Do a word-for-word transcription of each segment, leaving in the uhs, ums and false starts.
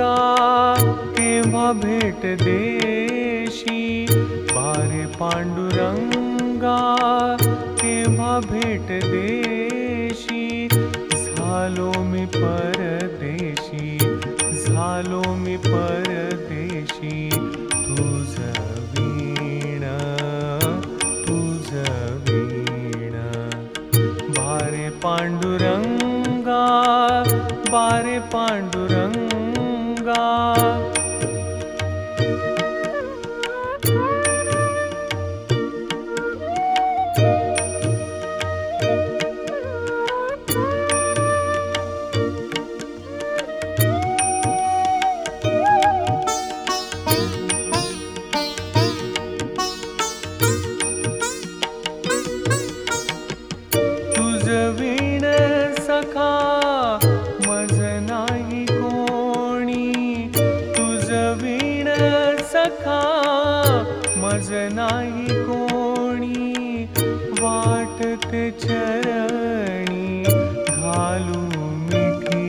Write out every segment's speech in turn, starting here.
पांडुरंगा केव्हा भेट देशी बारे पांडुरंगा केव्हा भेट देशी झालो मी परदेशी झालो मी परदेशी तुझ वीण तुझ वीण बारे पांडुरंगा बारे पांडुरंगा तुझ वीण सखा मज नाही कोणी तुझ वीण सखा मज नाही कोणी वाटते चरणी घालू मिठी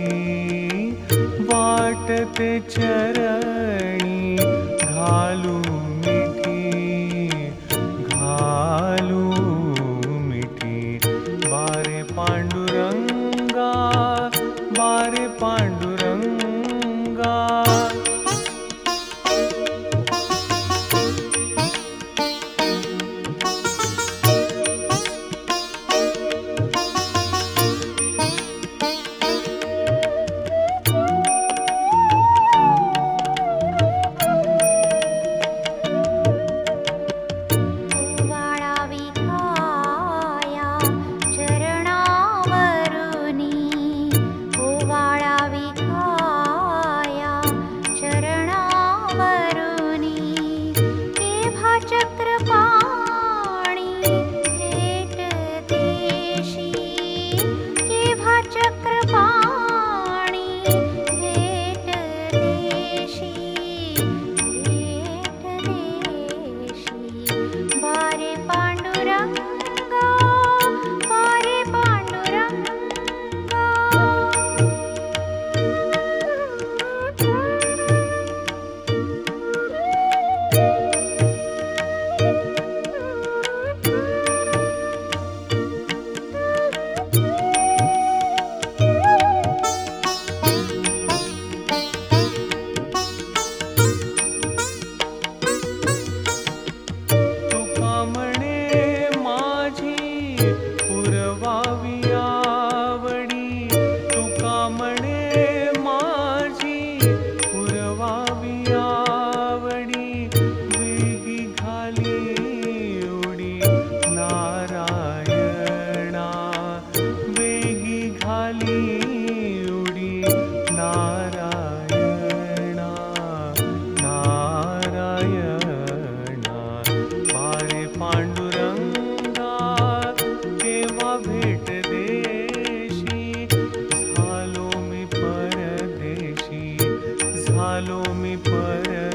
वाटते चरणी घालू मिठी घालू मिठी बारे पांडुरंगा बारे पांडुरंगा पांडुरंगा केव्हा भेट देशी झालो मी परदेशी झालो मी पर